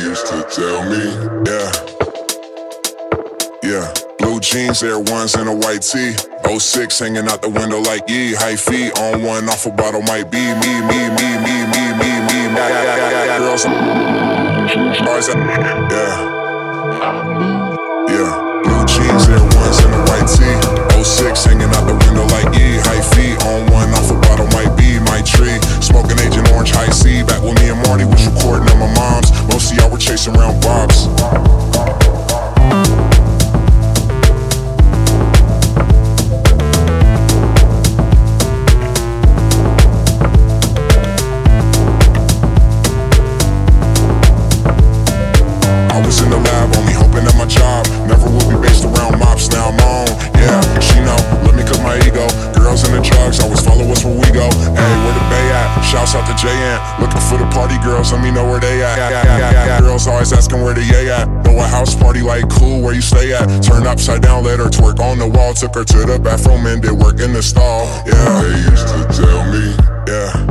used to tell me, yeah. Blue jeans, Air Ones, and a white tee. '06 hanging out the window like ye. High feet on one, off a bottle might be me. Girls, yeah. Blue jeans, Air Ones, and a white tee. '06 hanging out the window like ye. High feet on one, off a bottle might be my tree. Smoking Agent Orange, high C. Back when me and Marty was recording at my mom's. Most of y'all were chasing around Bobs. In the lab, only hoping that my job never will be based around mops. Now I'm on, yeah, she know, let me cook my ego. Girls in the drugs, always follow us where we go. Hey, where the Bay at? Shouts out to J-Ant. Looking for the party girls, let me know where they at. Girls always asking where the yay at. Throw a house party like cool, where you stay at? Turn upside down, let her twerk on the wall. Took her to the bathroom and did work in the stall. Yeah, they used to tell me, yeah.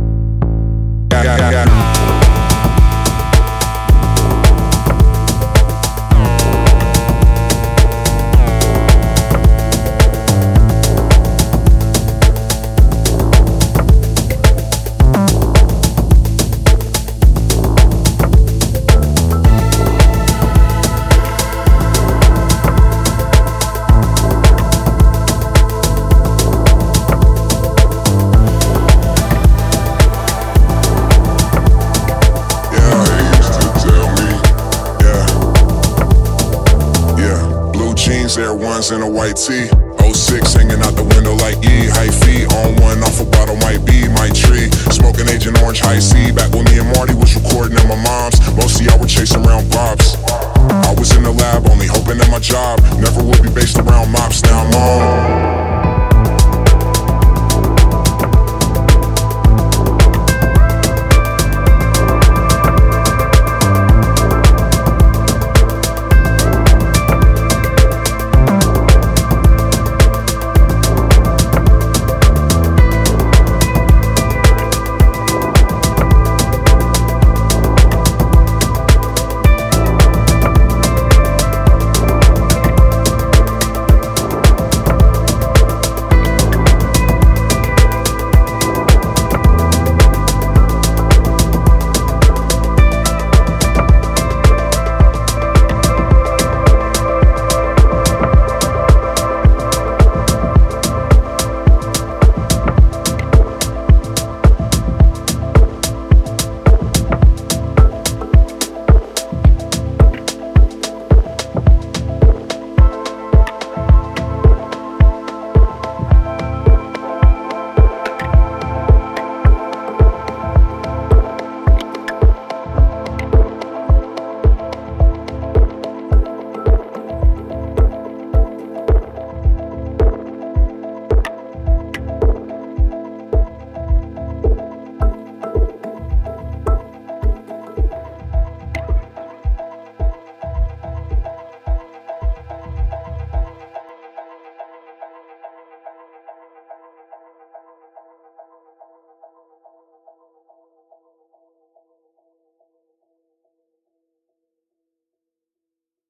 Air Ones and a white tee. '06 hanging out the window like ye. High feet on one, off a bottle might be my tree. Smoking Agent Orange, high C. Back when me and Marty was recording at my mom's. Most of y'all were chasing around Bobs. I was in the lab, only hoping that my job never would be based around mops. Now I'm on.